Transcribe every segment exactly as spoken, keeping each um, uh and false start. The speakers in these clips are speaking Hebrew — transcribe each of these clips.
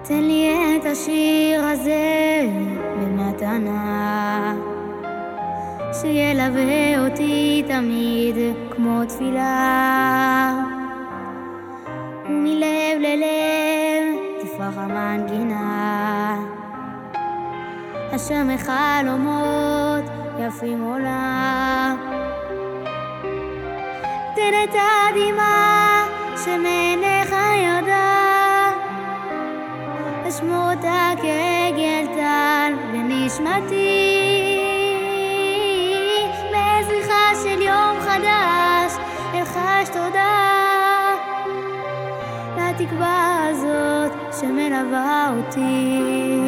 תן לי את השיר הזה במתנה, שילווה אותי תמיד כמו תפילה, ומלב ללב תפרח המנגינה, אשר מחלומות יפים עולה. תן את הדמעה שמעיניך ירדה, אשמור אותה כעגל טל בנשמתי, בזריחה של יום חדש אלחש תודה לתקווה הזאת שמלווה אותי.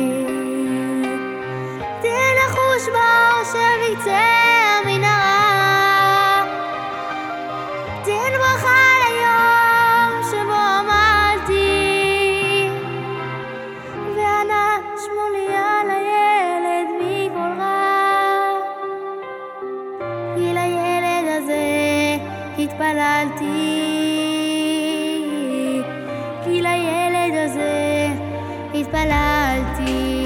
תן לחוש באור שבקצה המנהרה, תן ברכה ליום שבו עמדתי, וענה שמור לי על הילד מכל רע, כי לילד הזה התפללתי, כי לילד הזה התפללתי.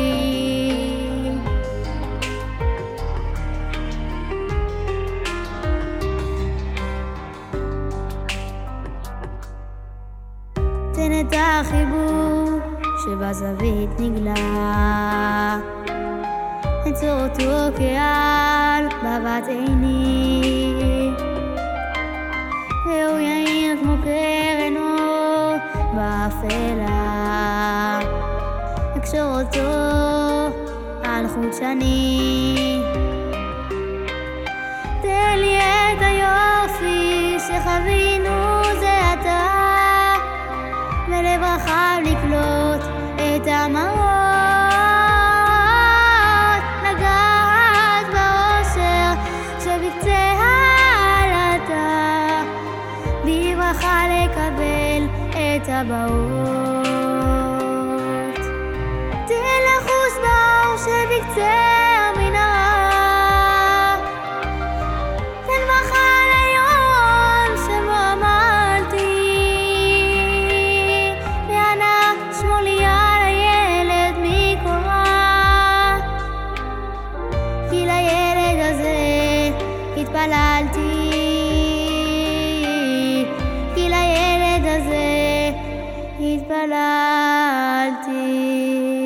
תן את החיבור שבזווית נגלה, אצור אותו כעל בבת עיני, והוא יאיר כמו קרן אור באפלה, אקשור אותו על חוט שני. תן לי את היופי שחווינו זה עתה, ולב רחב לקלוט את המראות, לגעת באושר שבקצה העלתה, בברכה לקבל את הבאות. תן לחוש באור שבקצה המנהרה, תן ברכה ליום שבו עמדתי, וענה שמור לי על הילד מכל רע, כי לילד הזה התפללתי, כי לילד הזה התפללתי.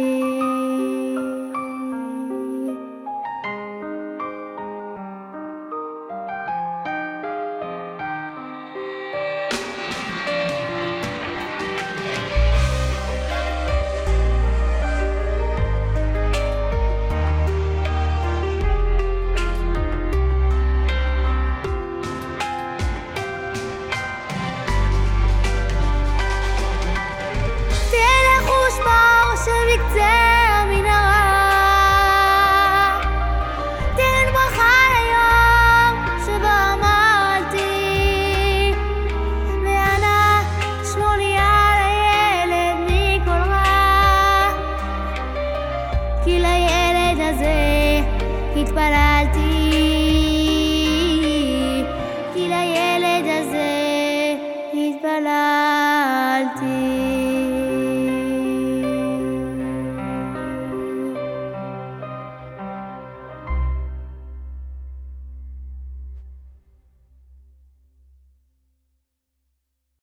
שבקצה המנהרה, תן ברכה ליום שבו עמדתי, וענה שמור לי על הילד מכל רע, כי לילד הזה התפללתי, כי לילד הזה התפללתי.